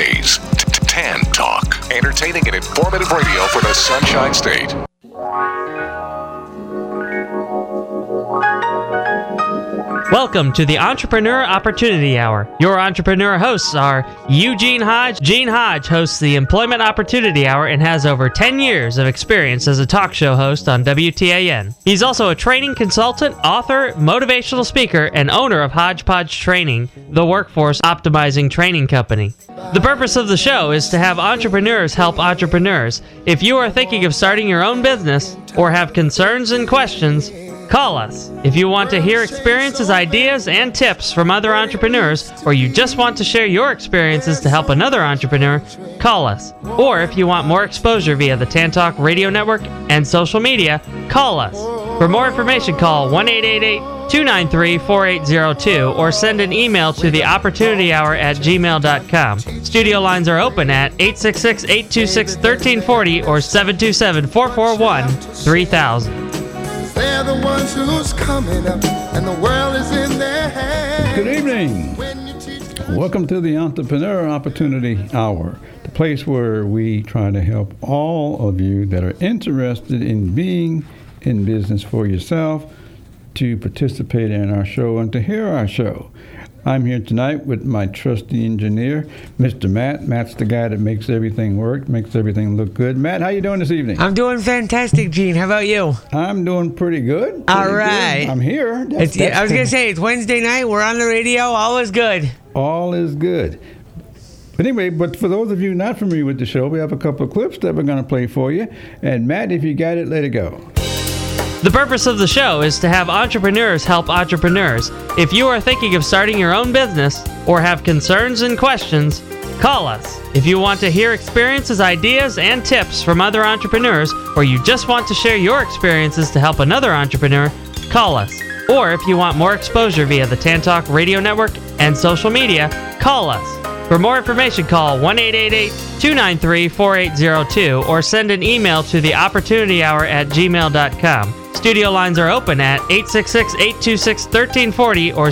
Weekdays, Tan Talk. Entertaining and informative radio for the Sunshine State. Welcome to the Entrepreneur Opportunity Hour. Your entrepreneur hosts are Eugene Hodge. Gene Hodge hosts the Employment Opportunity Hour and has over 10 years of experience as a talk show host on WTAN. He's also a training consultant, author, motivational speaker, and owner of Hodgepodge Training, the workforce optimizing training company. The purpose of the show is to have entrepreneurs help entrepreneurs. If you are thinking of starting your own business or have concerns and questions, call us. If you want to hear experiences, ideas, and tips from other entrepreneurs, or you just want to share your experiences to help another entrepreneur, call us. Or if you want more exposure via the Tan Talk Radio Network and social media, call us. For more information, call 1-888-293-4802 or send an email to theopportunityhour@gmail.com. Studio lines are open at 866-826-1340 or 727-441-3000. They're the ones who's coming up, and the world is in their hands. Good evening. Welcome to the Entrepreneur Opportunity Hour, the place where we try to help all of you that are interested in being in business for yourself to participate in our show and to hear our show. I'm here tonight with my trusty engineer, Mr. Matt. Matt's the guy that makes everything work, makes everything look good. Matt, how you doing this evening? I'm doing fantastic, Gene. How about you? I'm doing pretty good. All right. Good. I'm here. I was going to say, it's Wednesday night. We're on the radio. All is good. All is good. But anyway, for those of you not familiar with the show, we have a couple of clips that we're going to play for you. And Matt, if you got it, let it go. The purpose of the show is to have entrepreneurs help entrepreneurs. If you are thinking of starting your own business or have concerns and questions, call us. If you want to hear experiences, ideas, and tips from other entrepreneurs, or you just want to share your experiences to help another entrepreneur, call us. Or if you want more exposure via the Tan Talk Radio Network and social media, call us. For more information, call 1-888-293-4802 or send an email to theopportunityhour@gmail.com. Studio lines are open at 866-826-1340 or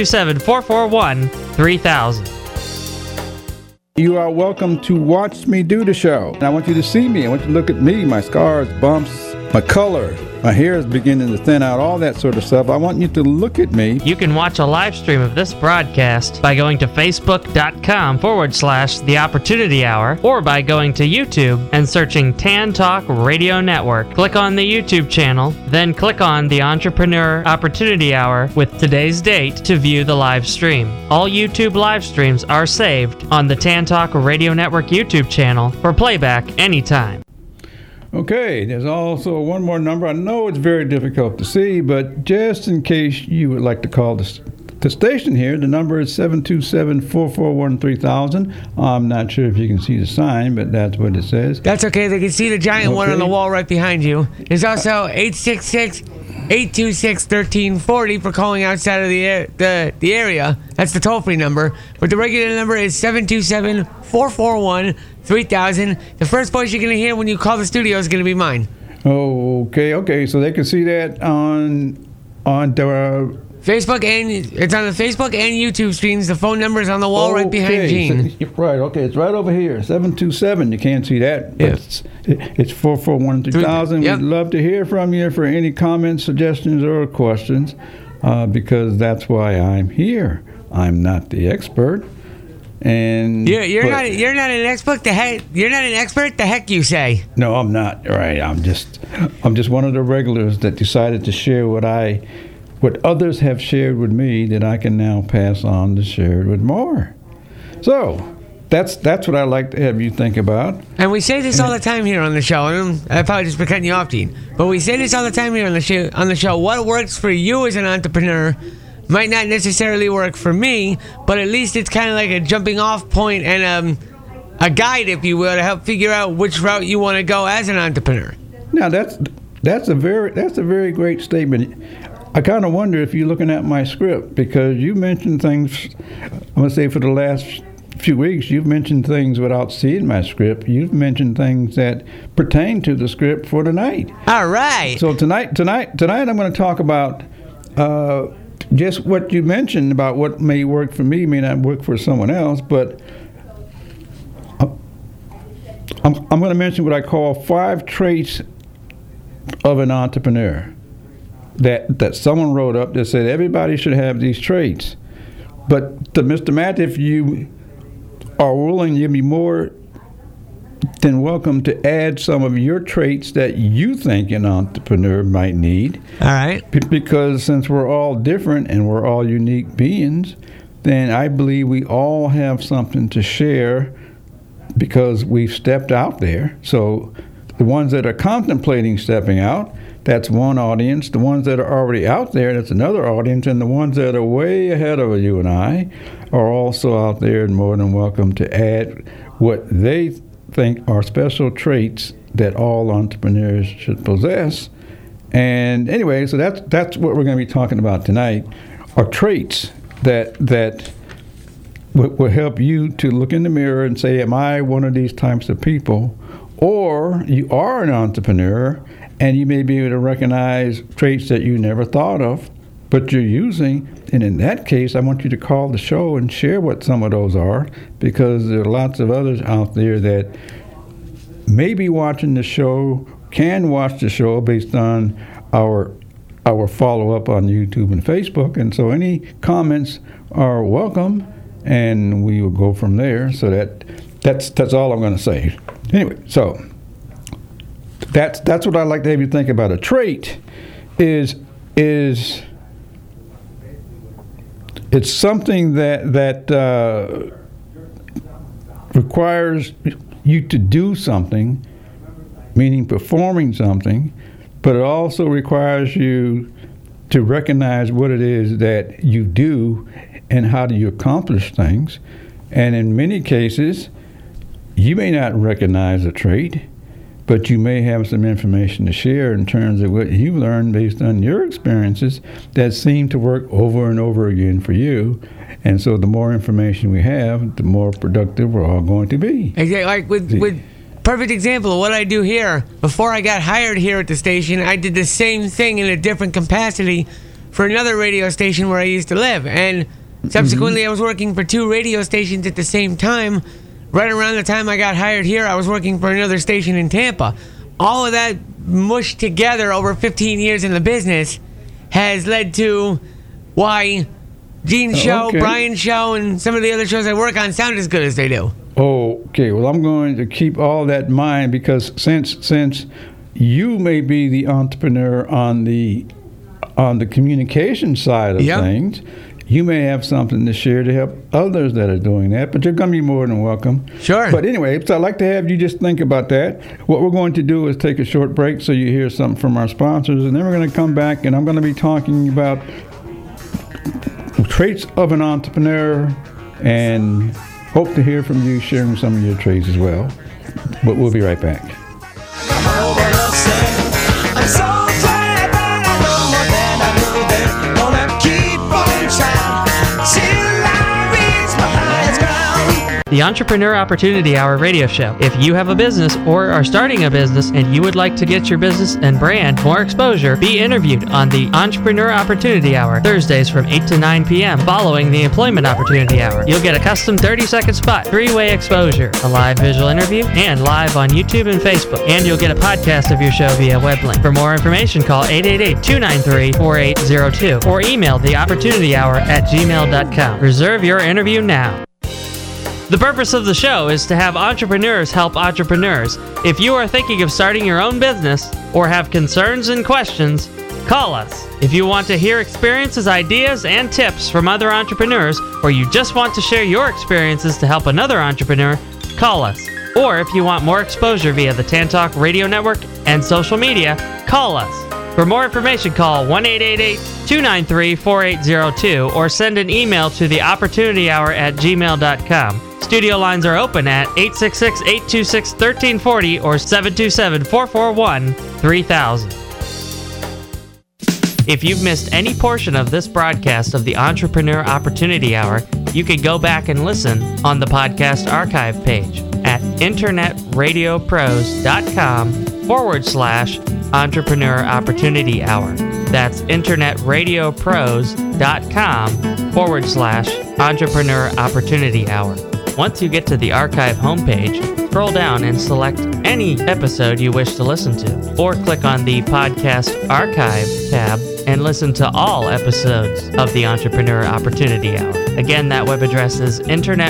727-441-3000. You are welcome to watch me do the show. And I want you to see me. I want you to look at me, my scars, bumps, my color. My hair is beginning to thin out, all that sort of stuff. I want you to look at me. You can watch a live stream of this broadcast by going to facebook.com/The Opportunity Hour or by going to YouTube and searching Tan Talk Radio Network. Click on the YouTube channel, then click on the Entrepreneur Opportunity Hour with today's date to view the live stream. All YouTube live streams are saved on the Tan Talk Radio Network YouTube channel for playback anytime. Okay, there's also one more number. I know it's very difficult to see, but just in case you would like to call the station here, the number is 727-441-3000. I'm not sure if you can see the sign, but that's what it says. That's okay. They can see the giant one on the wall right behind you. There's also 866-826-1340 for calling outside of the area. That's the toll-free number. But the regular number is 727-441-3000. The first voice you're going to hear when you call the studio is going to be mine. Oh, okay. So they can see that on the Facebook, and it's on the Facebook and YouTube screens. The phone number is on the wall right behind Gene. Right, okay. It's right over here. 727. You can't see that. Yes. It's 441-3000. Yep. We'd love to hear from you for any comments, suggestions, or questions, because that's why I'm here. I'm not the expert. And you're not an expert. You're not an expert. The heck you say? No, I'm not. Right. I'm just one of the regulars that decided to share what others have shared with me that I can now pass on to share it with more. So that's what I like to have you think about. And we say this all the time here on the show. I apologize for cutting you off, Gene. But we say this all the time here on the show. What works for you as an entrepreneur might not necessarily work for me, but at least it's kind of like a jumping off point and a guide, if you will, to help figure out which route you want to go as an entrepreneur. Now that's a very great statement. I kind of wonder if you're looking at my script, because you mentioned things, I'm going to say for the last few weeks, you've mentioned things without seeing my script. You've mentioned things that pertain to the script for tonight. All right. So tonight I'm going to talk about just what you mentioned about what may work for me may not work for someone else, but I'm going to mention what I call 5 traits of an entrepreneur that someone wrote up that said everybody should have these traits. But to Mr. Matt, if you are willing, you'd be more than welcome to add some of your traits that you think an entrepreneur might need. All right. Because since we're all different and we're all unique beings, then I believe we all have something to share because we've stepped out there. So the ones that are contemplating stepping out, that's one audience. The ones that are already out there, that's another audience. And the ones that are way ahead of you and I are also out there and more than welcome to add what they think are special traits that all entrepreneurs should possess. And anyway, so that's what we're going to be talking about tonight, are traits that will help you to look in the mirror and say, am I one of these types of people? Or you are an entrepreneur and you may be able to recognize traits that you never thought of, but you're using. And in that case, I want you to call the show and share what some of those are, because there are lots of others out there that may be watching the show, can watch the show based on our follow-up on YouTube and Facebook. And so any comments are welcome, and we will go from there. So that's all I'm going to say. Anyway, so that's what I'd like to have you think about. A trait is it's something that requires you to do something, meaning performing something, but it also requires you to recognize what it is that you do and how do you accomplish things. And in many cases, you may not recognize a trait, but you may have some information to share in terms of what you've learned based on your experiences that seem to work over and over again for you. And so the more information we have, the more productive we're all going to be. Exactly. Like with perfect example of what I do here. Before I got hired here at the station, I did the same thing in a different capacity for another radio station where I used to live. And subsequently, I was working for 2 radio stations at the same time. Right around the time I got hired here, I was working for another station in Tampa. All of that mushed together over 15 years in the business has led to why Gene's show, Brian's show, and some of the other shows I work on sound as good as they do. Okay, well, I'm going to keep all that in mind, because since you may be the entrepreneur on the communication side of things, you may have something to share to help others that are doing that, but you're going to be more than welcome. Sure. But anyway, so I'd like to have you just think about that. What we're going to do is take a short break so you hear something from our sponsors, and then we're going to come back, and I'm going to be talking about traits of an entrepreneur, and hope to hear from you sharing some of your traits as well. But we'll be right back. The Entrepreneur Opportunity Hour radio show. If you have a business or are starting a business and you would like to get your business and brand more exposure, be interviewed on the Entrepreneur Opportunity Hour, Thursdays from 8 to 9 p.m. following the Employment Opportunity Hour. You'll get a custom 30-second spot, 3-way exposure, a live visual interview, and live on YouTube and Facebook. And you'll get a podcast of your show via web link. For more information, call 888-293-4802 or email theopportunityhour@gmail.com. Reserve your interview now. The purpose of the show is to have entrepreneurs help entrepreneurs. If you are thinking of starting your own business or have concerns and questions, call us. If you want to hear experiences, ideas, and tips from other entrepreneurs, or you just want to share your experiences to help another entrepreneur, call us. Or if you want more exposure via the Tantalk Radio Network and social media, call us. For more information, call 1-888-293-4802 or send an email to theopportunityhour@gmail.com. Studio lines are open at 866-826-1340 or 727-441-3000. If you've missed any portion of this broadcast of the Entrepreneur Opportunity Hour, you can go back and listen on the podcast archive page at internetradiopros.com/Entrepreneur Opportunity Hour. That's internetradiopros.com/Entrepreneur Opportunity Hour. Once you get to the archive homepage, scroll down and select any episode you wish to listen to, or click on the Podcast Archive tab and listen to all episodes of the Entrepreneur Opportunity Hour. Again, that web address is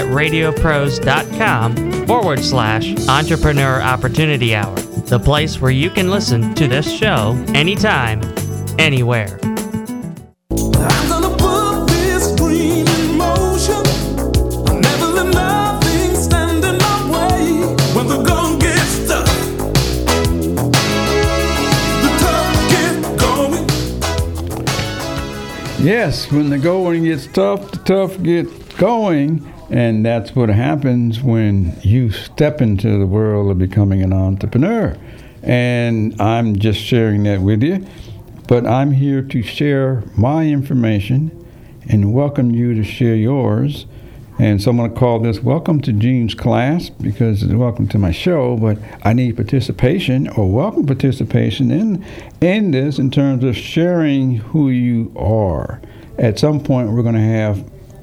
internetradiopros.com/Entrepreneur Opportunity Hour, the place where you can listen to this show anytime, anywhere. I'm gonna put this dream in motion. I'll never let nothing stand in my way. When the going gets tough, the tough get going. Yes, when the going gets tough, the tough get going. And that's what happens when you step into the world of becoming an entrepreneur. And I'm just sharing that with you. But I'm here to share my information and welcome you to share yours. And so I'm going to call this Welcome to Gene's Class, because it's welcome to my show, but I need participation or welcome participation in this in terms of sharing who you are. At some point, we're going to have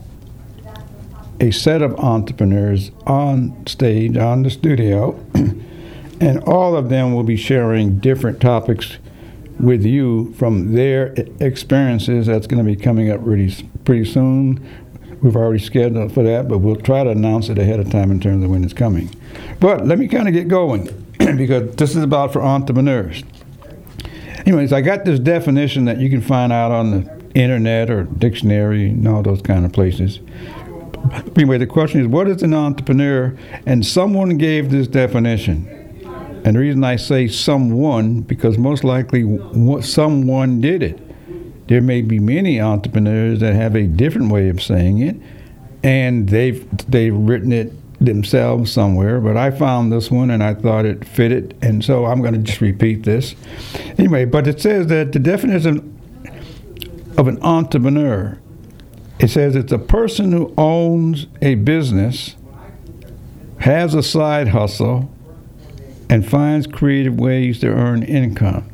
a set of entrepreneurs on stage, on the studio, and all of them will be sharing different topics with you from their experiences. That's going to be coming up pretty soon. We've already scheduled for that, but we'll try to announce it ahead of time in terms of when it's coming. But let me kind of get going because this is about for entrepreneurs. Anyways, I got this definition that you can find out on the internet or dictionary and all those kind of places. Anyway, the question is, what is an entrepreneur? And someone gave this definition. And the reason I say someone, because most likely someone did it. There may be many entrepreneurs that have a different way of saying it, and they've written it themselves somewhere, but I found this one and I thought it fitted, and so I'm going to just repeat this. Anyway, but it says that the definition of an entrepreneur, it says it's a person who owns a business, has a side hustle, and finds creative ways to earn income.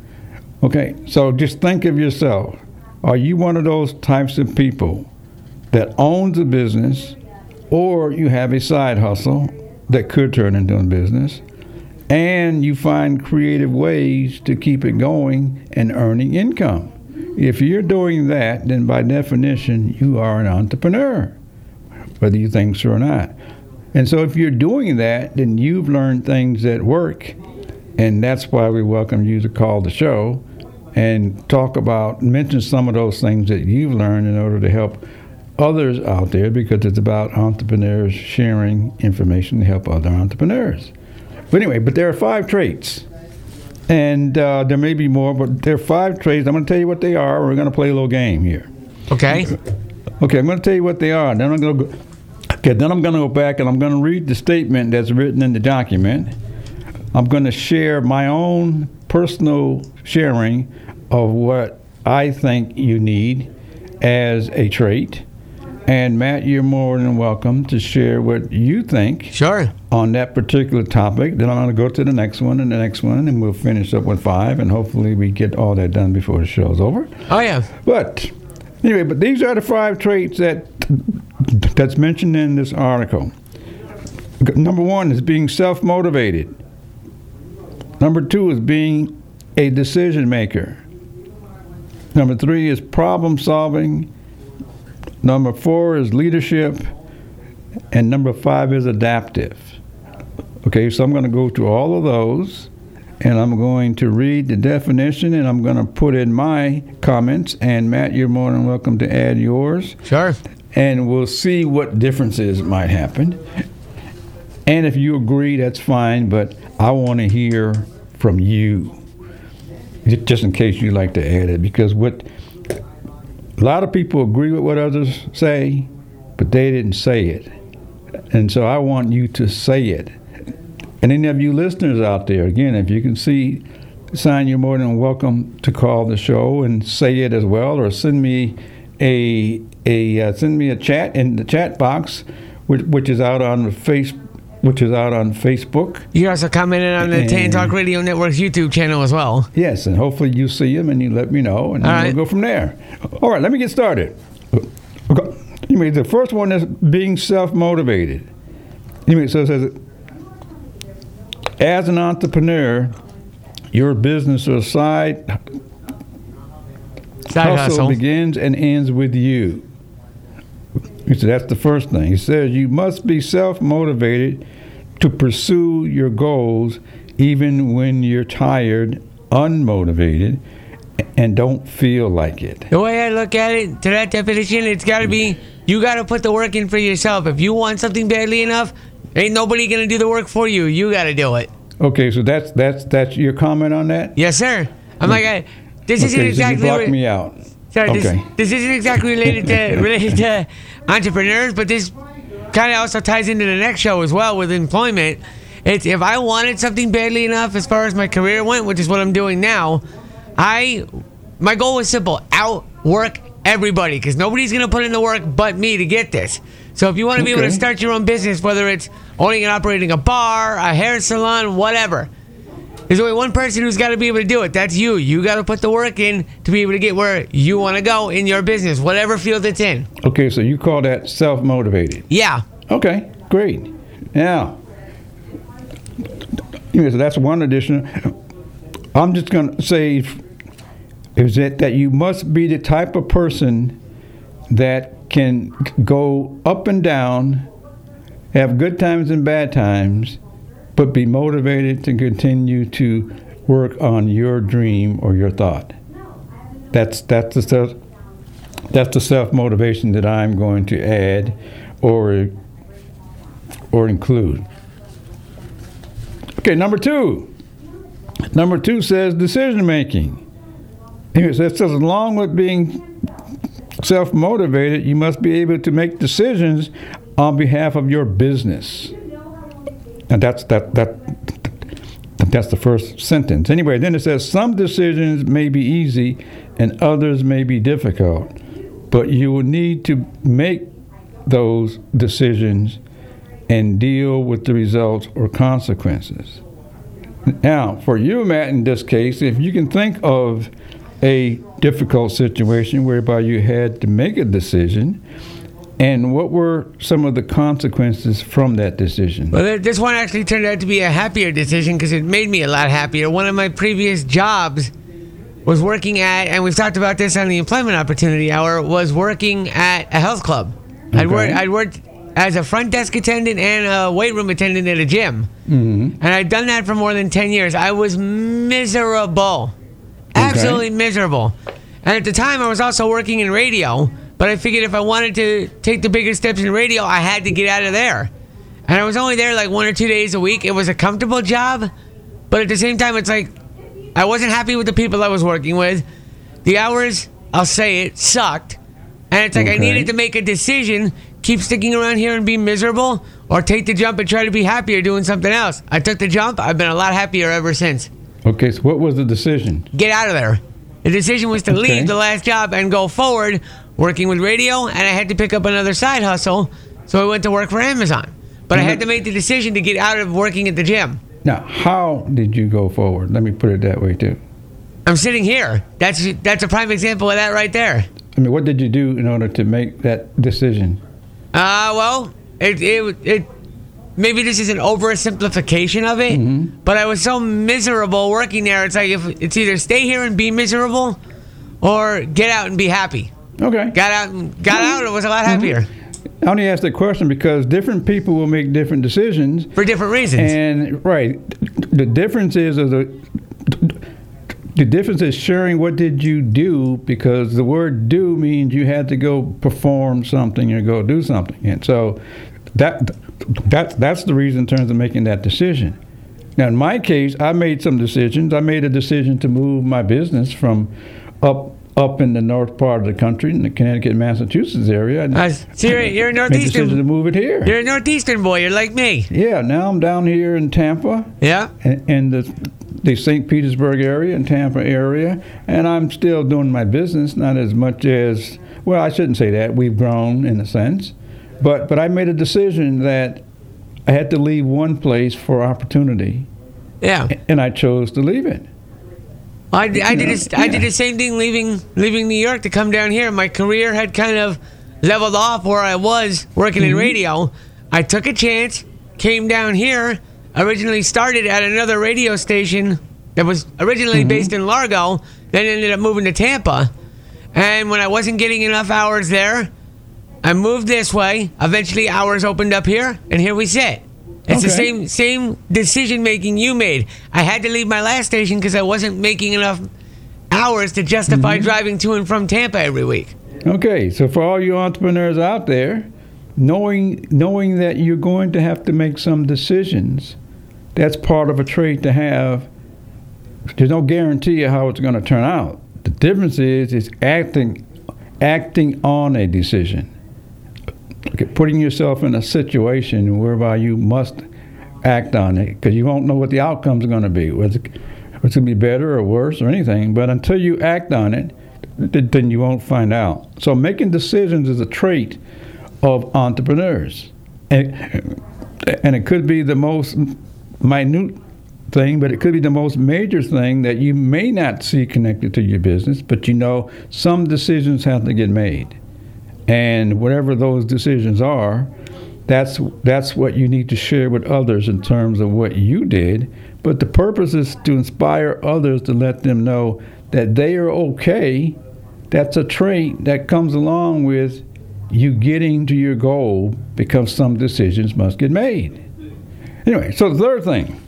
Okay, so just think of yourself. Are you one of those types of people that owns a business, or you have a side hustle that could turn into a business, and you find creative ways to keep it going and earning income? If you're doing that, then by definition, you are an entrepreneur, whether you think so or not. And so if you're doing that, then you've learned things that work, and that's why we welcome you to call the show and mention some of those things that you've learned in order to help others out there, because it's about entrepreneurs sharing information to help other entrepreneurs. But anyway, there are 5 traits. And there may be more, but there are 5 traits. I'm going to tell you what they are. We're going to play a little game here. Okay. Okay, I'm going to tell you what they are. Then I'm going to go back and I'm going to read the statement that's written in the document. I'm going to share my own personal sharing of what I think you need as a trait. And Matt, you're more than welcome to share what you think. Sure. On that particular topic. Then I'm going to go to the next one and the next one, and we'll finish up with 5, and hopefully we get all that done before the show's over. Oh, yeah. But anyway, these are the 5 traits that's mentioned in this article. Number 1 is being self-motivated. Number 2 is being a decision maker. Number 3 is problem solving. Number 4 is leadership. And number 5 is adaptive. Okay, so I'm going to go through all of those, and I'm going to read the definition, and I'm going to put in my comments. And Matt, you're more than welcome to add yours. Sure. And we'll see what differences might happen. And if you agree, that's fine, but I want to hear from you, just in case you'd like to add it, because a lot of people agree with what others say, but they didn't say it. And so I want you to say it. And any of you listeners out there, again, if you can sign, you're more than welcome to call the show and say it as well, or send me a chat in the chat box, which is out on Facebook. You also commented on the Tan Talk Radio Network's YouTube channel as well. Yes, and hopefully you see them and you let me know, and then we'll go from there. All right, let me get started. Okay. Anyway, the first one is being self-motivated. Anyway, so it says, as an entrepreneur, your business or side hustle begins and ends with you. He said that's the first thing. He says you must be self-motivated to pursue your goals even when you're tired, unmotivated, and don't feel like it. The way I look at it, to that definition, it's got to be, you got to put the work in for yourself. If you want something badly enough, ain't nobody going to do the work for you. You got to do it. Okay, so that's your comment on that? Yes, sir. I'm like, this isn't exactly... So you blocked me out. Sorry, okay. This isn't exactly related to entrepreneurs, but this kind of also ties into the next show as well with employment. It's if I wanted something badly enough as far as my career went, which is what I'm doing now, my goal was simple: outwork everybody, because nobody's going to put in the work but me to get this. So if you want to be able to start your own business, whether it's owning and operating a bar, a hair salon, whatever, there's only one person who's got to be able to do it. That's you. You got to put the work in to be able to get where you want to go in your business, whatever field it's in. Okay, so you call that self-motivated? Yeah. Okay, great. Now, so that's one addition. I'm just going to say is that you must be the type of person that can go up and down, have good times and bad times, but be motivated to continue to work on your dream or your thought. That's the self-motivation that I'm going to add or include. Okay, number two. Number two says decision making. It says along with being self-motivated, you must be able to make decisions on behalf of your business. And that's the first sentence. Anyway, then it says some decisions may be easy and others may be difficult, but you will need to make those decisions and deal with the results or consequences. Now, for you, Matt, in this case, if you can think of a difficult situation whereby you had to make a decision, and what were some of the consequences from that decision? Well, this one actually turned out to be a happier decision because it made me a lot happier. One of my previous jobs was working at, and we've talked about this on the Employment Opportunity Hour, was working at a health club. Okay. I'd worked as a front desk attendant and a weight room attendant at a gym. Mm-hmm. And I'd done that for more than 10 years. I was miserable. Absolutely miserable. And at the time, I was also working in radio. But I figured if I wanted to take the bigger steps in radio, I had to get out of there. And I was only there like 1 or 2 days a week. It was a comfortable job. But at the same time, it's like I wasn't happy with the people I was working with. The hours, I'll say it, sucked. And it's like I needed to make a decision, keep sticking around here and be miserable, or take the jump and try to be happier doing something else. I took the jump. I've been a lot happier ever since. Okay, so what was the decision? Get out of there. The decision was to leave the last job and go forward working with radio, and I had to pick up another side hustle, so I went to work for Amazon. But I had to make the decision to get out of working at the gym. Now, how did you go forward? Let me put it that way, too. I'm sitting here. That's a prime example of that right there. I mean, what did you do in order to make that decision? Well, it maybe this is an oversimplification of it, but I was so miserable working there. It's like if it's either stay here and be miserable, or get out and be happy. Okay. Got out and was a lot happier. I only asked that question because different people will make different decisions for different reasons. And the difference is sharing what did you do, because the word do means you had to go perform something or go do something. And so that's the reason in terms of making that decision. Now, in my case, I made some decisions. I made a decision to move my business from up in the north part of the country, in the Connecticut, Massachusetts area. So you're a Northeastern. Made a decision to move it here. You're a Northeastern boy. You're like me. Yeah. Now I'm down here in Tampa. Yeah. And the St. Petersburg area and Tampa area, and I'm still doing my business, not as much as, well, I shouldn't say that. We've grown in a sense, but I made a decision that I had to leave one place for opportunity. Yeah. And I chose to leave it. I did the same thing leaving New York to come down here. My career had kind of leveled off where I was working in radio. I took a chance, came down here, originally started at another radio station that was originally based in Largo, then ended up moving to Tampa. And when I wasn't getting enough hours there, I moved this way. Eventually, hours opened up here, and here we sit. It's the same decision making you made. I had to leave my last station because I wasn't making enough hours to justify driving to and from Tampa every week. Okay, so for all you entrepreneurs out there, knowing that you're going to have to make some decisions, that's part of a trait to have. There's no guarantee of how it's going to turn out. The difference is acting on a decision. Okay, putting yourself in a situation whereby you must act on it, because you won't know what the outcome's going to be, whether it's going to be better or worse or anything. But until you act on it, then you won't find out. So making decisions is a trait of entrepreneurs. And it could be the most minute thing, but it could be the most major thing that you may not see connected to your business, but you know some decisions have to get made. And whatever those decisions are, that's what you need to share with others in terms of what you did. But the purpose is to inspire others, to let them know that they are okay. That's a trait that comes along with you getting to your goal, because some decisions must get made. Anyway, so the third thing,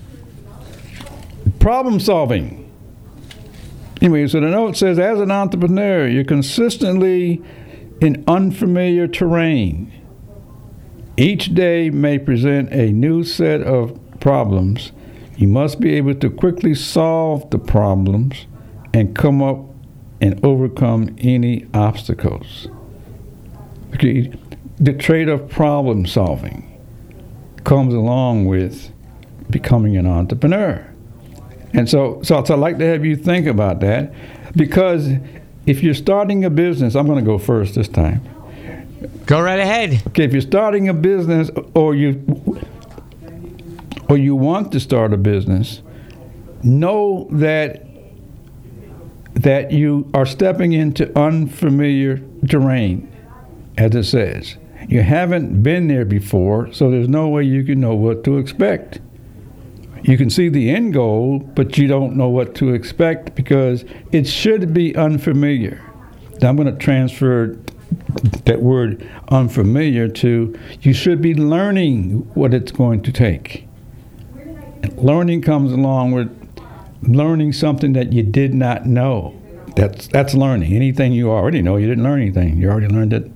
problem solving. Anyway, so the note says, as an entrepreneur, you're consistently in unfamiliar terrain. Each day may present a new set of problems. You must be able to quickly solve the problems and come up and overcome any obstacles. Okay, the trait of problem solving comes along with becoming an entrepreneur. And so I'd like to have you think about that, because if you're starting a business, I'm going to go first this time. Go right ahead. Okay, if you're starting a business or you want to start a business, know that you are stepping into unfamiliar terrain, as it says. You haven't been there before, so there's no way you can know what to expect. You can see the end goal, but you don't know what to expect because it should be unfamiliar. Now I'm going to transfer that word unfamiliar to you should be learning what it's going to take. Learning comes along with learning something that you did not know. That's learning. Anything you already know, you didn't learn anything. You already learned it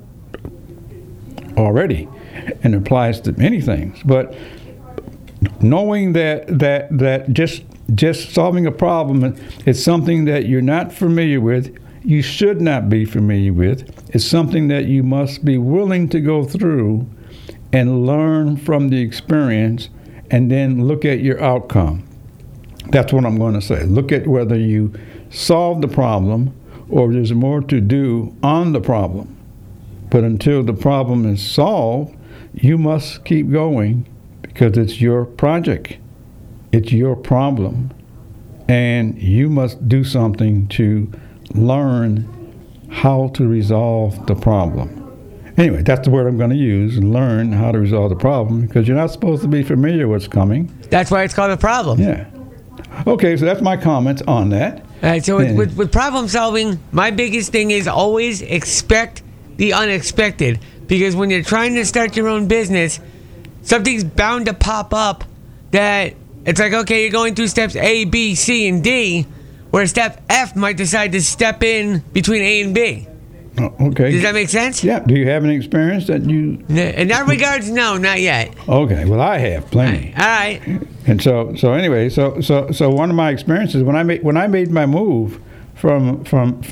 already, and it applies to many things. But knowing that just solving a problem is something that you're not familiar with, you should not be familiar with. It's something that you must be willing to go through and learn from the experience, and then look at your outcome. That's what I'm going to say. Look at whether you solve the problem or there's more to do on the problem. But until the problem is solved, you must keep going, because it's your project. It's your problem. And you must do something to learn how to resolve the problem. Anyway, that's the word I'm going to use, learn how to resolve the problem, because you're not supposed to be familiar with what's coming. That's why it's called a problem. Yeah. Okay, so that's my comments on that. All right, so with problem solving, my biggest thing is always expect the unexpected. Because when you're trying to start your own business, something's bound to pop up that it's like, okay, you're going through steps A, B, C, and D, where step F might decide to step in between A and B. Oh, okay. Does that make sense? Yeah. Do you have any experience that you... In that regards, no, not yet. Okay. Well, I have plenty. All right. And so anyway, so one of my experiences when I made my move from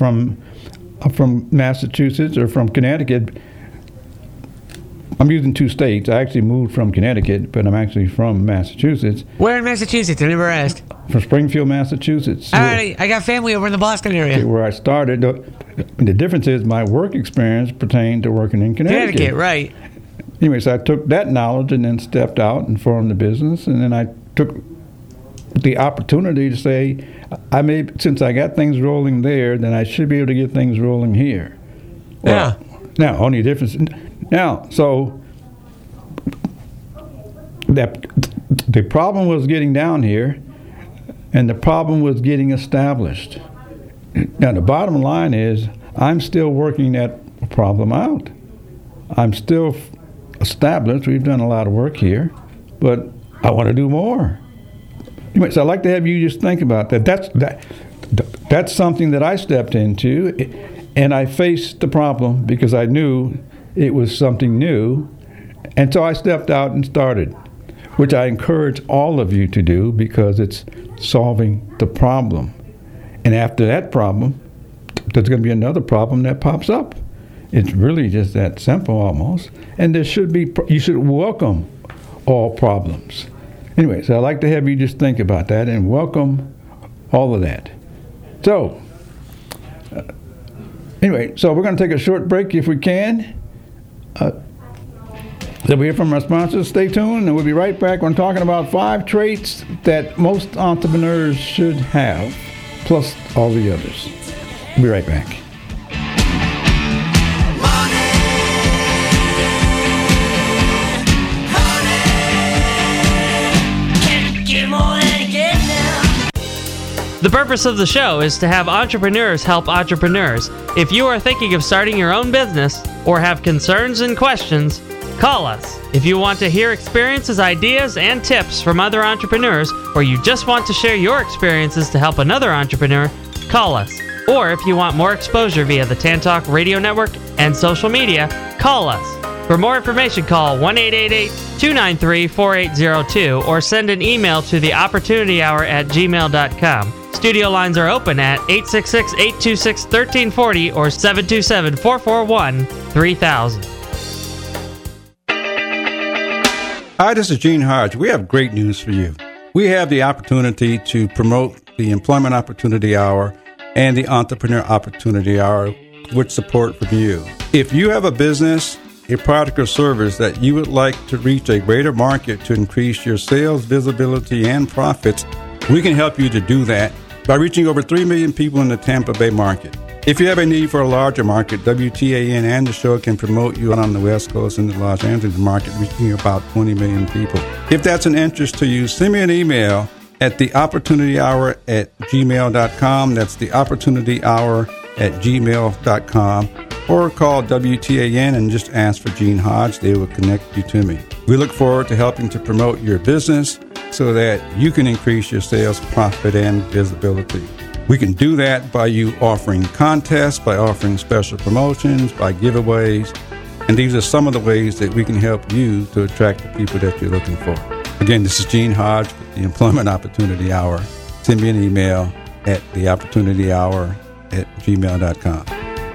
Massachusetts or from Connecticut. I'm using two states. I actually moved from Connecticut, but I'm actually from Massachusetts. Where in Massachusetts? I never asked. From Springfield, Massachusetts. All right, I got family over in the Boston area. Where I started. The difference is my work experience pertained to working in Connecticut. Connecticut, right. Anyway, so I took that knowledge and then stepped out and formed the business, and then I took the opportunity to say, since I got things rolling there, then I should be able to get things rolling here. Well, yeah. Now, only difference. Now, so that the problem was getting down here, and the problem was getting established. Now, the bottom line is I'm still working that problem out. I'm still established. We've done a lot of work here, but I want to do more. Anyway, so I'd like to have you just think about that. That's something that I stepped into, and I faced the problem because I knew it was something new, and so I stepped out and started, which I encourage all of you to do because it's solving the problem. And after that problem, there's going to be another problem that pops up. It's really just that simple almost. And you should welcome all problems. Anyway, so I'd like to have you just think about that and welcome all of that. So, anyway, so we're going to take a short break if we can. Then we hear from our sponsors. Stay tuned, and we'll be right back. We're talking about 5 traits that most entrepreneurs should have, plus all the others. We'll be right back. The purpose of the show is to have entrepreneurs help entrepreneurs. If you are thinking of starting your own business or have concerns and questions, call us. If you want to hear experiences, ideas, and tips from other entrepreneurs, or you just want to share your experiences to help another entrepreneur, call us. Or if you want more exposure via the Tantalk Radio Network and social media, call us. For more information, call 1-888-293-4802 or send an email to theopportunityhour@gmail.com. Studio lines are open at 866-826-1340 or 727-441-3000. Hi, this is Gene Hodge. We have great news for you. We have the opportunity to promote the Employment Opportunity Hour and the Entrepreneur Opportunity Hour with support from you. If you have a business, a product or service that you would like to reach a greater market to increase your sales, visibility, and profits, we can help you to do that by reaching over 3 million people in the Tampa Bay market. If you have a need for a larger market, WTAN and the show can promote you on the West Coast and the Los Angeles market, reaching about 20 million people. If that's an interest to you, send me an email at theopportunityhour@gmail.com. That's theopportunityhour@gmail.com. Or call WTAN and just ask for Gene Hodge. They will connect you to me. We look forward to helping to promote your business so that you can increase your sales, profit, and visibility. We can do that by you offering contests, by offering special promotions, by giveaways. And these are some of the ways that we can help you to attract the people that you're looking for. Again, this is Gene Hodge with the Employment Opportunity Hour. Send me an email at theopportunityhour@gmail.com.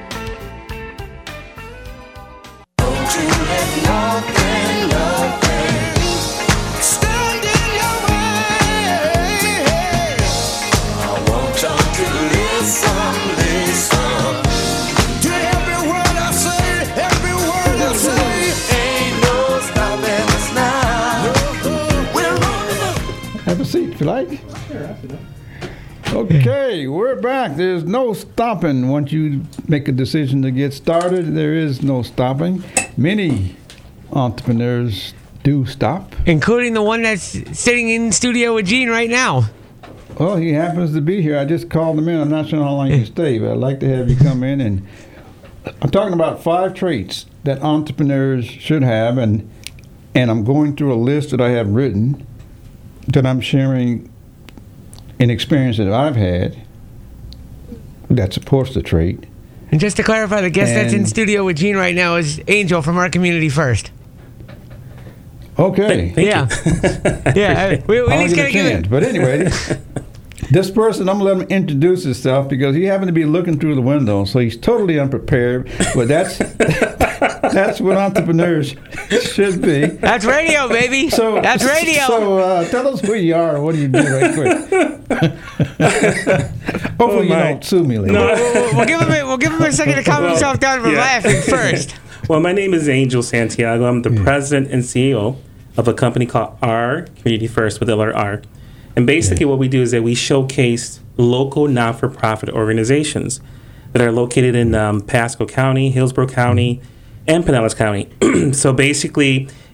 Have a seat if you like. Sure, okay, we're back. There's no stopping once you make a decision to get started. There is no stopping. Many entrepreneurs do stop. Including the one that's sitting in studio with Gene right now. Well, he happens to be here. I just called him in. I'm not sure how long you stay, but I'd like to have you come in. And I'm talking about 5 traits that entrepreneurs should have, and I'm going through a list that I have written that I'm sharing an experience that I've had that supports the trait. And just to clarify, the guest that's in studio with Gene right now is Angel from our Community First. Okay. Thank yeah. you. Yeah. We I'll just get gotta a give chance. it. But anyway, this person, I'm going to let him introduce himself because he happened to be looking through the window, so he's totally unprepared. But that's what entrepreneurs should be. That's radio, baby. That's radio. So tell us who you are and what do you do right quick. Hopefully you don't sue me later. No. We'll give him a second to calm himself down from laughing first. Well, my name is Angel Santiago. I'm the president and CEO of a company called R Community First with LRR. And basically what we do is that we showcase local not-for-profit organizations that are located in Pasco County, Hillsborough County, and Pinellas County. So basically,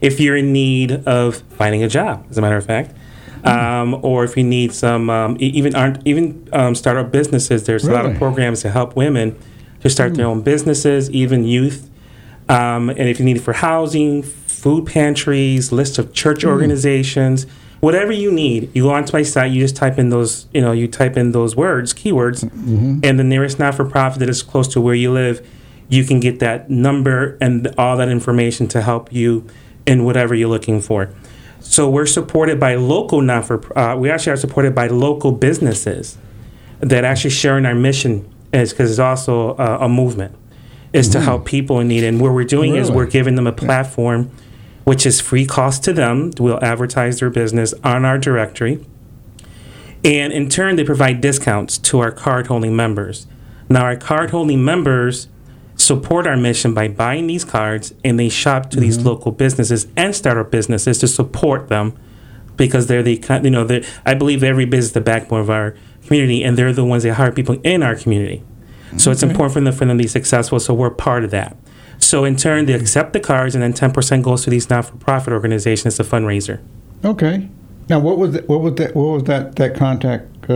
if you're in need of finding a job, as a matter of fact. Or if you need some, even startup businesses, there's a lot of programs to help women to start their own businesses, even youth. And if you need it for housing, food pantries, list of church organizations, whatever you need, you go onto my site, you just type in those, you type in those keywords, and the nearest not-for-profit that is close to where you live, you can get that number and all that information to help you in whatever you're looking for. So we're supported by local we actually are supported by local businesses that actually share in our mission, because it's also a movement, is to help people in need. And what we're doing is we're giving them a platform which is free cost to them. We'll advertise their business on our directory. And in turn, they provide discounts to our card-holding members. Now, our card-holding members support our mission by buying these cards, and they shop to these local businesses and startup businesses to support them, because they're I believe every business is the backbone of our community, and they're the ones that hire people in our community. So it's important for them to be successful, so we're part of that. So in turn, they accept the cards, and then 10% goes to these not-for-profit organizations as a fundraiser. Okay. Now, what was that contact,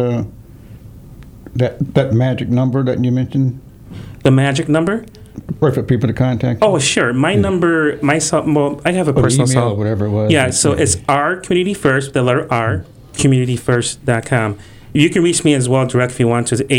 that magic number that you mentioned? The magic number? For people to contact you? Oh, sure. My number, I have a personal email cell. Or whatever it was. Yeah, so it's R Community First, the letter R, communityfirst.com. You can reach me as well direct if you want to. It's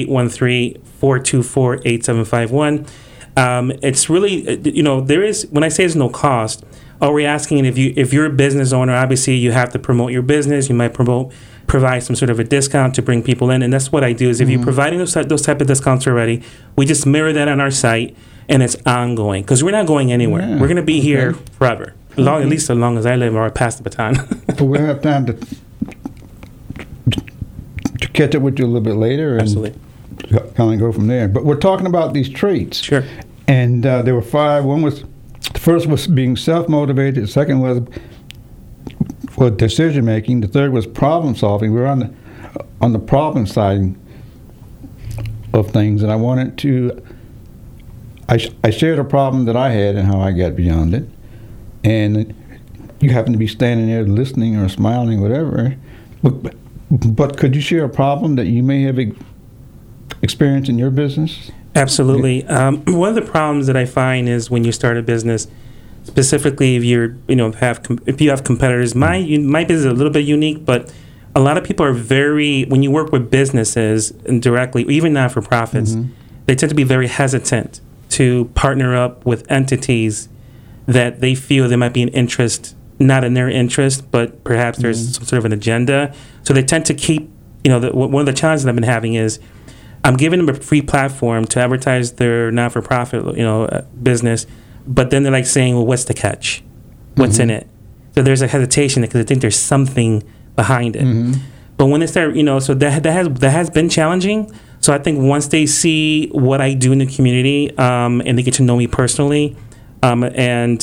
813-424-8751. It's really, there is, when I say there's no cost, all we're asking, if you're a business owner, obviously you have to promote your business. You might provide some sort of a discount to bring people in, and that's what I do. Is if you're providing those type of discounts already, we just mirror that on our site, and it's ongoing, because we're not going anywhere. We're going to be here forever, at least as long as I live, or I pass the baton. But we'll have time to catch up with you a little bit later, and kind of go from there. But we're talking about these traits. Sure. And there were 5. The first was being self-motivated. The second was decision making. The third was problem solving. We were on the problem side of things, and I wanted to. I shared a problem that I had and how I got beyond it, and you happen to be standing there listening or smiling, whatever. But could you share a problem that you may have experienced in your business? Absolutely. One of the problems that I find is when you start a business, specifically if you have competitors. My business is a little bit unique, but a lot of people are when you work with businesses and directly, even not-for-profits, they tend to be very hesitant to partner up with entities that they feel there might be an interest, not in their interest, but perhaps there's some sort of an agenda. So they tend to keep, one of the challenges I've been having is I'm giving them a free platform to advertise their not-for-profit, business, but then they're like saying, well, what's the catch? What's in it? So there's a hesitation because I think there's something behind it. But when they start, so that has been challenging. So I think once they see what I do in the community, and they get to know me personally, and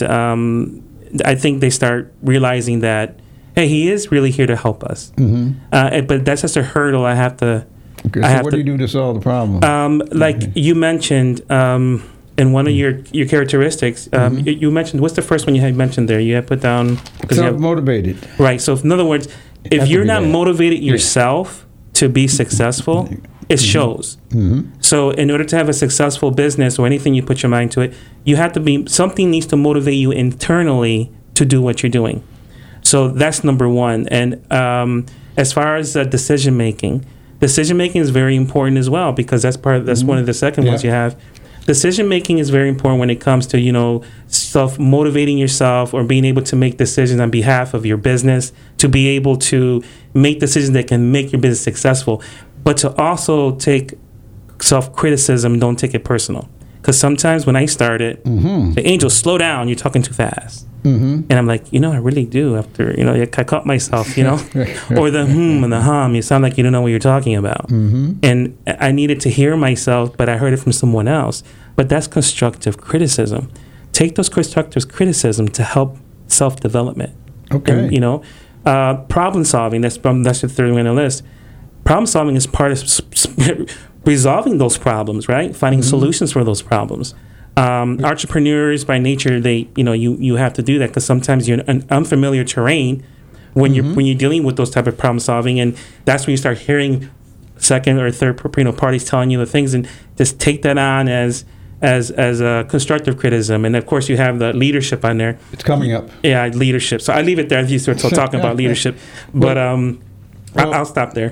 I think they start realizing that, hey, he is really here to help us. But that's just a hurdle I have to. Okay, so what do you do to solve the problem? You mentioned in one of your characteristics, you mentioned, what's the first one you had mentioned there? You had put down self-motivated. Right. So in other words, if you're not motivated yourself to be successful, it shows. So in order to have a successful business or anything you put your mind to it, you have to be, something needs to motivate you internally to do what you're doing. So that's number one. And as far as decision making is very important as well, because that's one of the second ones you have. Decision making is very important when it comes to, self-motivating yourself or being able to make decisions on behalf of your business, to be able to make decisions that can make your business successful, but to also take self-criticism, don't take it personal. Because sometimes when I started, the Angel, slow down, you're talking too fast. And I'm like, I really do. After, I caught myself, or the and the hum, you sound like you don't know what you're talking about. And I needed to hear myself, but I heard it from someone else. But that's constructive criticism. Take those constructive criticism to help self-development. Okay. And, problem solving, that's the third one on the list. Problem solving is part of resolving those problems, right? Finding solutions for those problems. Entrepreneurs by nature, you have to do that because sometimes you're in an unfamiliar terrain when you're dealing with those type of problem solving, and that's when you start hearing second or third parties telling you the things, and just take that on as a constructive criticism. And of course, you have the leadership on there. It's coming up. Yeah, leadership. So I leave it there as you start talking about leadership, but I'll stop there.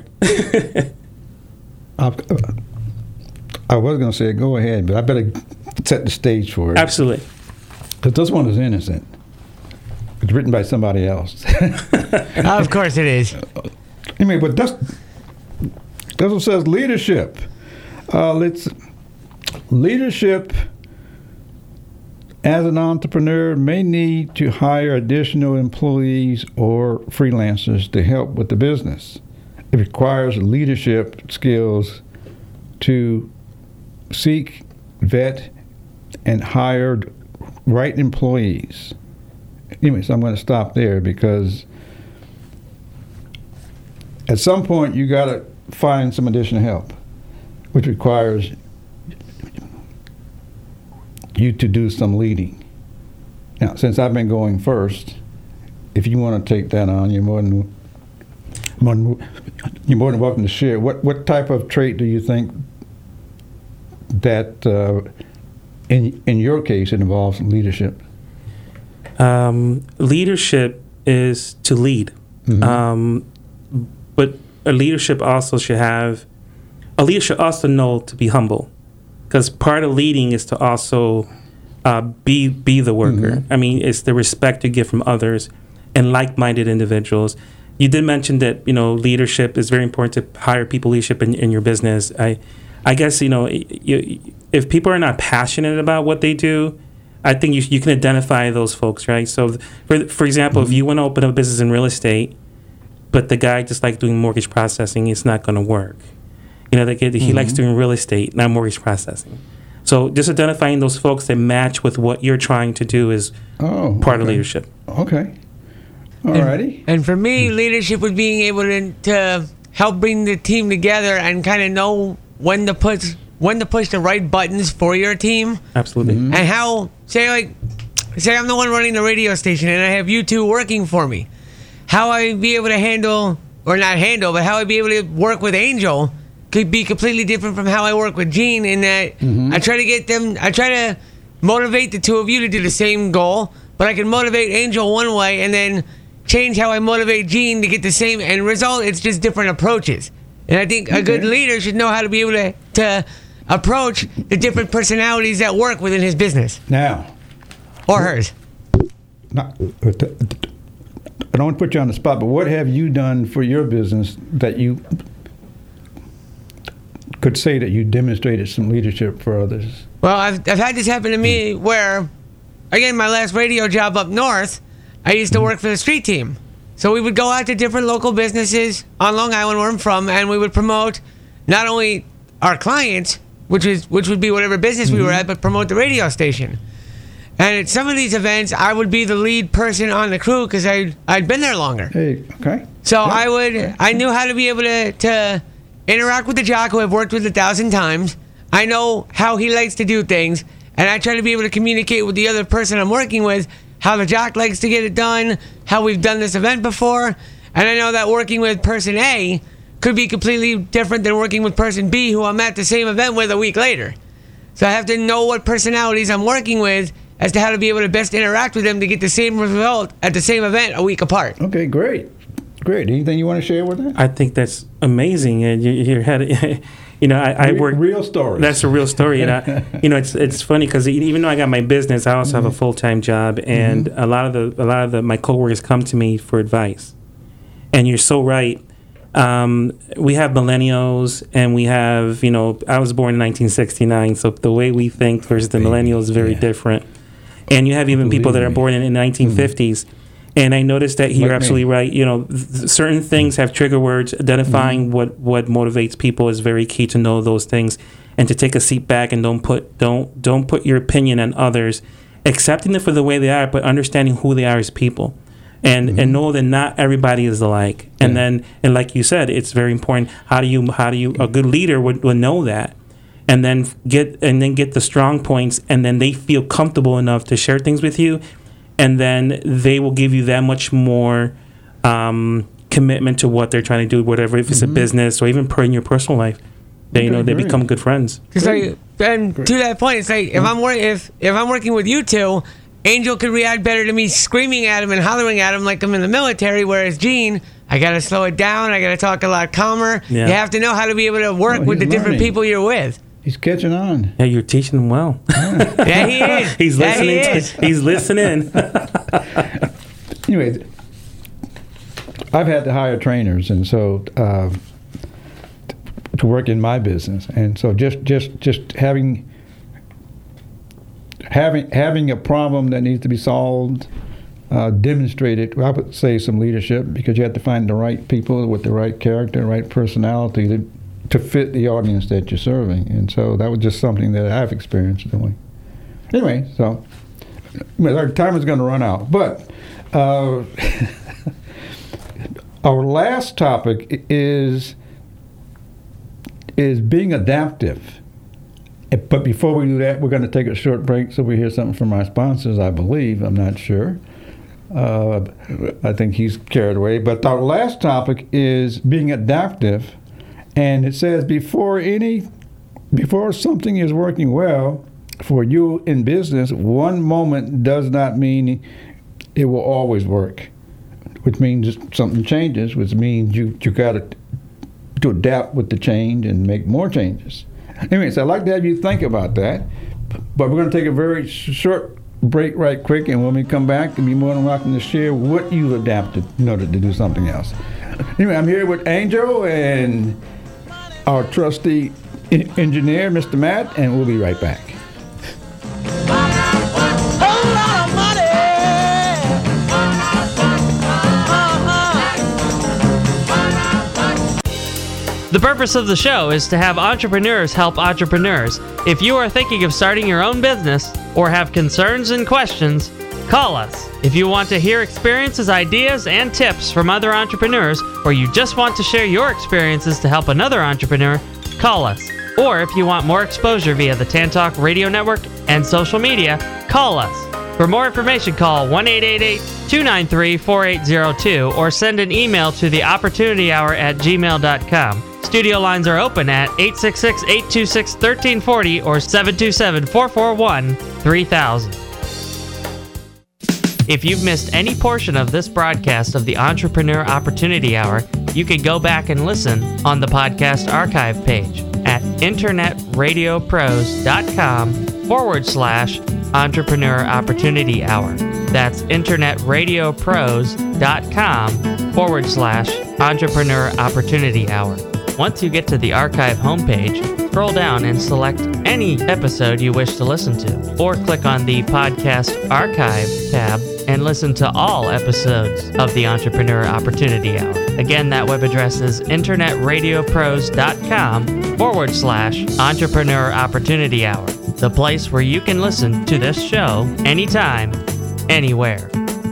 I was going to say go ahead, but I better set the stage for it. Absolutely. Because this one is innocent. It's written by somebody else. Of course it is. I mean, but that's what says leadership. Leadership as an entrepreneur may need to hire additional employees or freelancers to help with the business. It requires leadership skills to seek, vet, and hire right employees. Anyways, I'm going to stop there because at some point you got to find some additional help, which requires you to do some leading. Now, since I've been going first, if you want to take that on, you're more than welcome to share. What type of trait do you think that, in your case, it involves leadership? Leadership is to lead, but a leadership also know to be humble, because part of leading is to also be the worker. I mean, it's the respect you get from others and like-minded individuals. You did mention that leadership is very important to hire people leadership in your business. I guess if people are not passionate about what they do, I think you can identify those folks, right? So, for example, if you want to open up a business in real estate, but the guy just likes doing mortgage processing, it's not going to work. He likes doing real estate, not mortgage processing. So just identifying those folks that match with what you're trying to do is part of leadership. Okay. Alrighty. And for me, leadership was being able to help bring the team together and kind of know when to push the right buttons for your team. Absolutely. And how, say I'm the one running the radio station and I have you two working for me. How I'd be able to handle, or not handle, but how I'd be able to work with Angel could be completely different from how I work with Gene, in that I try to motivate the two of you to do the same goal, but I can motivate Angel one way and then change how I motivate Gene to get the same end result. It's just different approaches. And I think a good leader should know how to be able to approach the different personalities that work within his business. Now. Or hers. I don't want to put you on the spot, but what have you done for your business that you could say that you demonstrated some leadership for others? Well, I've had this happen to me where, again, my last radio job up north, I used to work for the street team. So we would go out to different local businesses on Long Island, where I'm from, and we would promote not only our clients, which would be whatever business we were at, but promote the radio station. And at some of these events, I would be the lead person on the crew because I'd been there longer. Hey, okay. So I knew how to be able to interact with the jock who I've worked with 1,000 times. I know how he likes to do things, and I try to be able to communicate with the other person I'm working with how the jock likes to get it done, how we've done this event before, and I know that working with person A could be completely different than working with person B, who I'm at the same event with a week later. So I have to know what personalities I'm working with as to how to be able to best interact with them to get the same result at the same event a week apart. Okay, great. Anything you want to share with that? I think that's amazing, and you had, I work real story. That's a real story, and it's funny because even though I got my business, I also have a full-time job, and a lot of my coworkers come to me for advice. And you're so right. We have millennials, and we have I was born in 1969, so the way we think versus the millennials is very different. And you have even people that are born in the 1950s. And I noticed that you're absolutely right. Certain things have trigger words. Identifying what motivates people is very key, to know those things and to take a seat back and don't put your opinion on others, accepting them for the way they are, but understanding who they are as people, and know that not everybody is alike. And then, and like you said, it's very important. How do you a good leader would know that. and then get the strong points, and then they feel comfortable enough to share things with you, and then they will give you that much more commitment to what they're trying to do, whatever, if it's a business or even in your personal life. They they become good friends. And to that point, it's like if I'm working with you two, Angel could react better to me screaming at him and hollering at him like I'm in the military, whereas Gene, I got to slow it down. I got to talk a lot calmer. Yeah. You have to know how to be able to work with the different people you're with. He's catching on. Yeah, you're teaching him well. Yeah, he is. He's listening. He's listening. Anyway, I've had to hire trainers, and so to work in my business, and so just having a problem that needs to be solved, demonstrated, I would say, some leadership, because you have to find the right people with the right character, right personality to fit the audience that you're serving. And so that was just something that I've experienced doing. Anyway, so our time is going to run out, but our last topic is being adaptive. But before we do that, we're going to take a short break so we hear something from our sponsors, I believe. I'm not sure. I think he's carried away. But our last topic is being adaptive. And it says before something is working well for you in business, one moment does not mean it will always work, which means something changes, which means you got to adapt with the change and make more changes. Anyway, so I'd like to have you think about that, but we're going to take a very short break right quick, and when we come back, you'll be more than welcome to share what you've adapted in order to do something else. Anyway, I'm here with Angel and our trusty engineer, Mr. Matt, and we'll be right back. The purpose of the show is to have entrepreneurs help entrepreneurs. If you are thinking of starting your own business or have concerns and questions, call us. If you want to hear experiences, ideas, and tips from other entrepreneurs, or you just want to share your experiences to help another entrepreneur, call us. Or if you want more exposure via the Tantalk Radio Network and social media, call us. For more information, call 1-888-293-4802 or send an email to theopportunityhour@gmail.com. Studio lines are open at 866-826-1340 or 727-441-3000. If you've missed any portion of this broadcast of the Entrepreneur Opportunity Hour, you can go back and listen on the podcast archive page at internetradio.pros.com/Entrepreneur Opportunity Hour. That's internetradio.pros.com/Entrepreneur Opportunity Hour. Once you get to the archive homepage, scroll down and select any episode you wish to listen to, or click on the Podcast Archive tab and listen to all episodes of the Entrepreneur Opportunity Hour. Again, that web address is internetradio.pros.com/Entrepreneur Opportunity Hour, the place where you can listen to this show anytime, anywhere.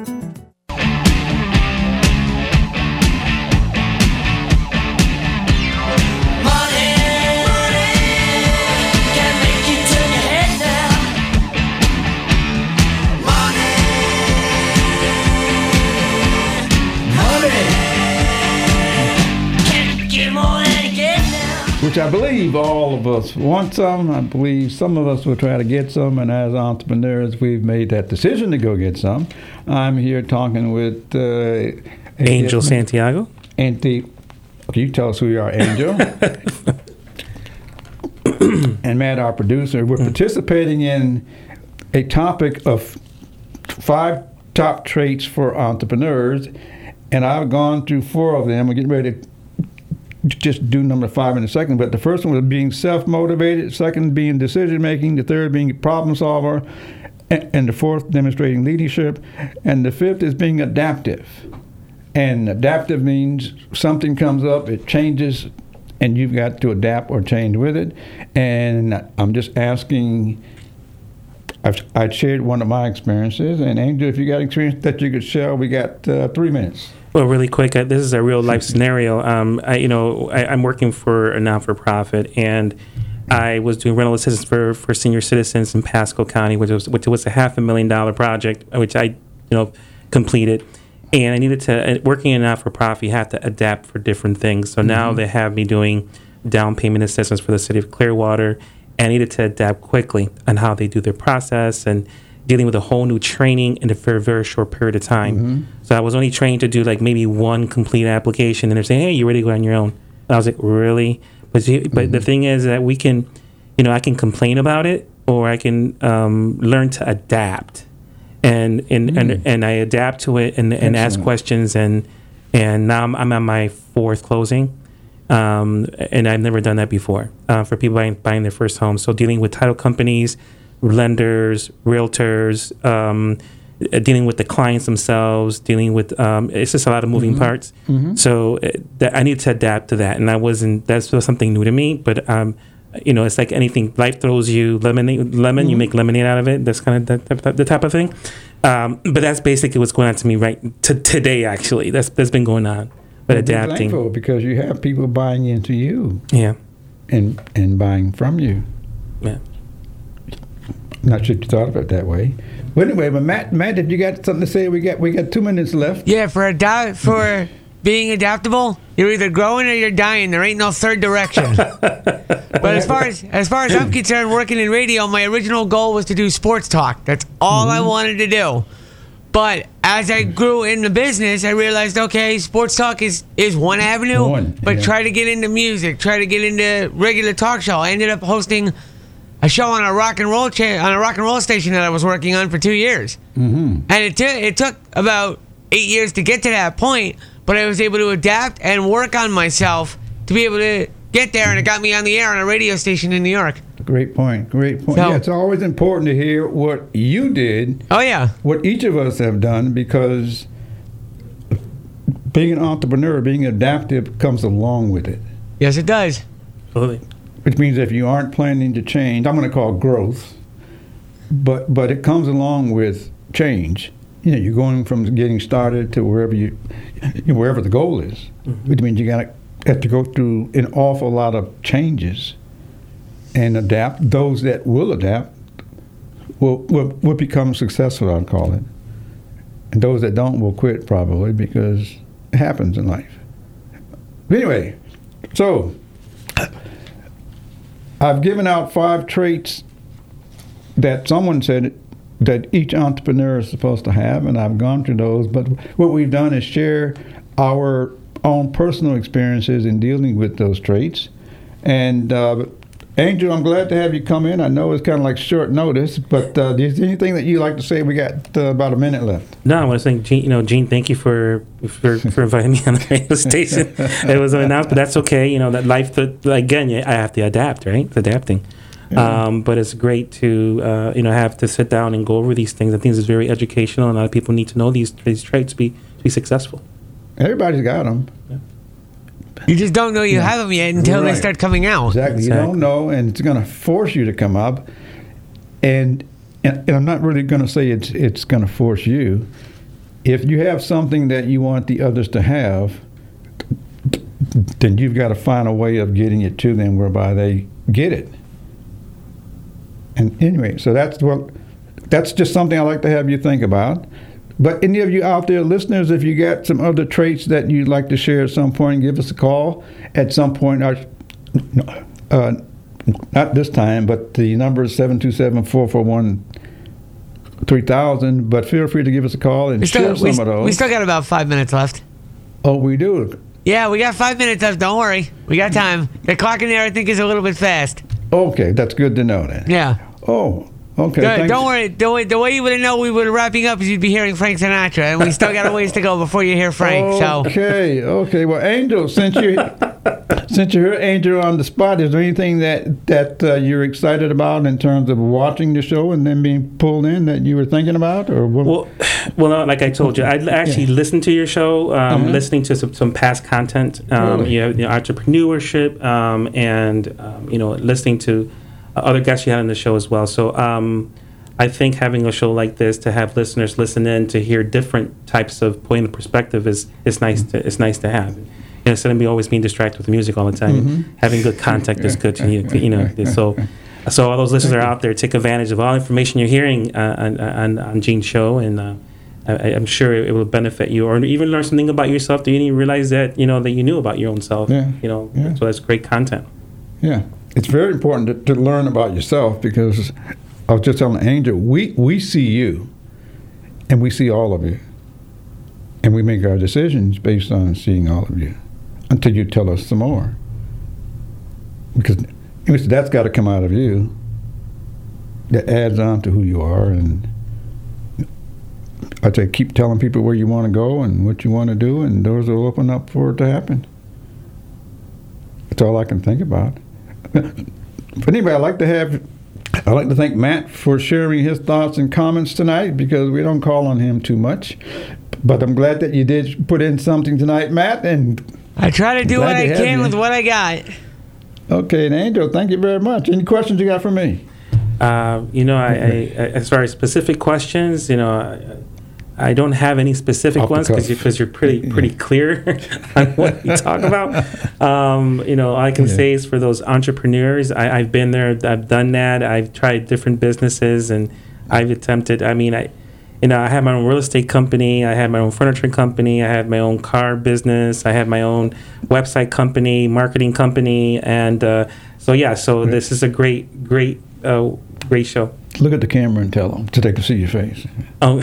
Which I believe all of us want some. I believe some of us will try to get some, and as entrepreneurs, we've made that decision to go get some. I'm here talking with Angel Santiago. Okay, you tell us who you are, Angel. And Matt, our producer. We're participating in a topic of 5 top traits for entrepreneurs, and I've gone through 4 of them. We're getting ready to just do number 5 in a second, but the first one was being self-motivated, second being decision-making, the third being problem solver, and the fourth demonstrating leadership, and the fifth is being adaptive. And adaptive means something comes up, it changes, and you've got to adapt or change with it. And I'm just asking, I shared one of my experiences, and Angel, if you got experience that you could share, we got 3 minutes. Well, really quick, this is a real life scenario. I'm working for a not-for-profit, and I was doing rental assistance for senior citizens in Pasco County, which was a $500,000 project, which I completed. And I needed to, working in a not-for-profit, you have to adapt for different things. So now they have me doing down payment assistance for the city of Clearwater. And I needed to adapt quickly on how they do their process and dealing with a whole new training in a very, very short period of time. So I was only trained to do like maybe one complete application, and they're saying, hey, you're ready to go on your own. And I was like, really? But the thing is that we can, I can complain about it, or I can learn to adapt. And I adapt to it and ask questions, and now I'm on my fourth closing. And I've never done that before for people buying their first home. So dealing with title companies, lenders, realtors, dealing with the clients themselves, dealing with it's just a lot of moving parts. So I need to adapt to that, and that's something new to me. But it's like anything. Life throws you lemon, you make lemonade out of it. That's kind of the type of thing. But that's basically what's going on to me today. Actually, that's been going on. But adapting, thankful because you have people buying into you. Yeah, and buying from you. Yeah. Not sure you thought of it that way. But anyway, but Matt, if you got something to say, we got 2 minutes left. Yeah, for being adaptable, you're either growing or you're dying. There ain't no third direction. But as far as I'm concerned, working in radio, my original goal was to do sports talk. That's all I wanted to do. But as I grew in the business, I realized, okay, sports talk is one avenue, but try to get into music, try to get into regular talk show. I ended up hosting a show on a rock and roll station that I was working on for 2 years. And it took about 8 years to get to that point, but I was able to adapt and work on myself to be able to get there, and it got me on the air on a radio station in New York. Great point. So, Yeah, it's always important to hear what you did. Oh, yeah. What each of us have done, because being an entrepreneur, being adaptive comes along with it. Yes, it does. Absolutely. Which means if you aren't planning to change, I'm going to call growth, but it comes along with change. You're going from getting started to wherever the goal is, which means you have to go through an awful lot of changes and adapt. Those that will adapt will become successful, I'll call it. And those that don't will quit probably, because it happens in life. But anyway, so I've given out 5 traits that someone said that each entrepreneur is supposed to have, and I've gone through those. But what we've done is share our own personal experiences in dealing with those traits. And Angel, I'm glad to have you come in. I know it's kind of like short notice, but is there anything that you'd like to say? We got about a minute left. No, I want to thank Gene. Thank you for inviting me on the radio station. It was unannounced, but that's okay. That life. Again, I have to adapt. Right, it's adapting. Yeah. But it's great to have to sit down and go over these things. I think it's very educational, and a lot of people need to know these traits to be successful. Everybody's got them. Yeah. You just don't know you have them yet until they start coming out. Exactly. You don't know, and it's going to force you to come up. And I'm not really going to say it's going to force you. If you have something that you want the others to have, then you've got to find a way of getting it to them whereby they get it. And anyway, so that's just something I like to have you think about. But any of you out there, listeners, if you got some other traits that you'd like to share at some point, give us a call at some point. Not this time, but the number is 727-441-3000. But feel free to give us a call and share some of those. We still got about 5 minutes left. Oh, we do? Yeah, we got 5 minutes left. Don't worry. We got time. The clock in there, I think, is a little bit fast. Okay, that's good to know then. Yeah. Oh, okay. Don't worry. The way you would know we were wrapping up is you'd be hearing Frank Sinatra, and we still got a ways to go before you hear Frank. Okay. Well, Angel, since you're Angel on the spot, is there anything that you're excited about in terms of watching the show and then being pulled in that you were thinking about, or what? Well, no, like I told you, I actually listened to your show, listening to some past content. You have the entrepreneurship, and listening to other guests you had on the show as well. So I think having a show like this, to have listeners listen in to hear different types of point of perspective is nice. It's nice to have. instead of me always being distracted with music all the time. Having good contact is good to you know. So all those listeners are out there. Take advantage of all information you're hearing on Gene's show, and I'm sure it will benefit you, or even learn something about yourself that you didn't even realize that that you knew about your own self. Yeah. So that's great content. Yeah, it's very important to learn about yourself, because I was just telling Angel, we see you, and we see all of you, and we make our decisions based on seeing all of you, until you tell us some more, because that's got to come out of you. That adds on to who you are, and I'd say keep telling people where you want to go and what you want to do, and doors will open up for it to happen. That's all I can think about. But anyway, I'd like to thank Matt for sharing his thoughts and comments tonight, because we don't call on him too much. But I'm glad that you did put in something tonight, Matt, and I try to do what I can with what I got. Okay, and Angel, thank you very much. Any questions you got for me? I as far as specific questions, I don't have any specific ones, because you're pretty clear on what you talk about. All I can say is, for those entrepreneurs, I've been there, I've done that, I've tried different businesses, and I've attempted. I have my own real estate company, I have my own furniture company, I have my own car business, I have my own website company, marketing company, and so this is a great show. Look at the camera and tell them so they can see your face. Oh.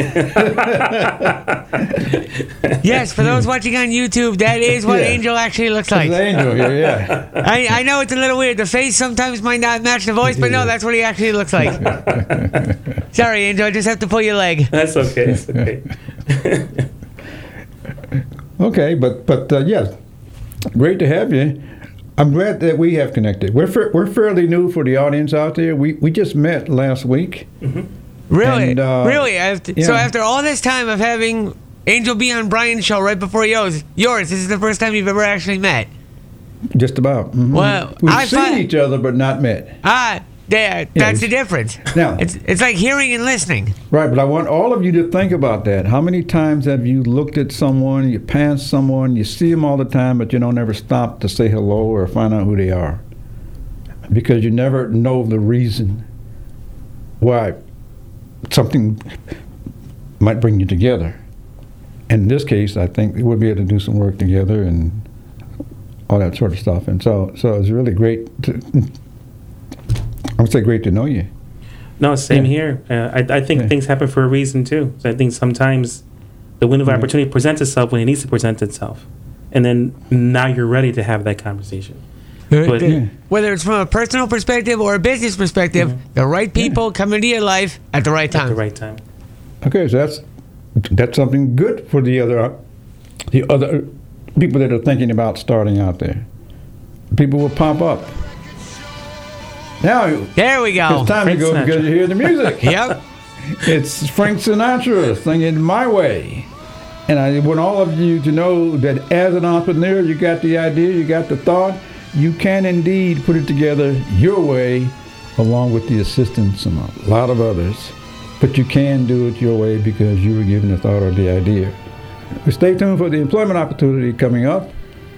Yes, for those watching on YouTube, that is what Angel actually looks like. It's Angel, yeah. I know it's a little weird. The face sometimes might not match the voice, but no, that's what he actually looks like. Sorry, Angel, I just have to pull your leg. That's okay. It's okay. Okay, but yes, great to have you. I'm glad that we have connected. We're fairly new for the audience out there. We just met last week. Mm-hmm. Really? And, really? So after all this time of having Angel be on Brian's show right before yours, this is the first time you've ever actually met? Just about. Mm-hmm. Well, we've seen each other but not met. That's the difference. Now, it's like hearing and listening. Right, but I want all of you to think about that. How many times have you looked at someone, you pass someone, you see them all the time, but you don't ever stop to say hello or find out who they are? Because you never know the reason why something might bring you together. And in this case, I think we'll be able to do some work together and all that sort of stuff. And so it's really great I would say great to know you. No, same here. I think things happen for a reason, too. So I think sometimes the window of opportunity presents itself when it needs to present itself. And then now you're ready to have that conversation. But, whether it's from a personal perspective or a business perspective, the right people come into your life at the right time. At the right time. Okay, so that's something good for the other people that are thinking about starting out there. People will pop up. Now, there we go. It's time to go because you hear the music. Yep. It's Frank Sinatra singing My Way. And I want all of you to know that as an entrepreneur, you got the idea, you got the thought, you can indeed put it together your way, along with the assistance of a lot of others. But you can do it your way because you were given the thought or the idea. Stay tuned for the employment opportunity coming up.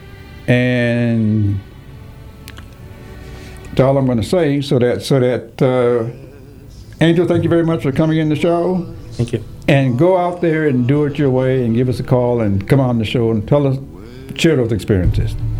And that's all I'm going to say. So that Angel, thank you very much for coming in the show. Thank you. And go out there and do it your way and give us a call and come on the show and share those experiences.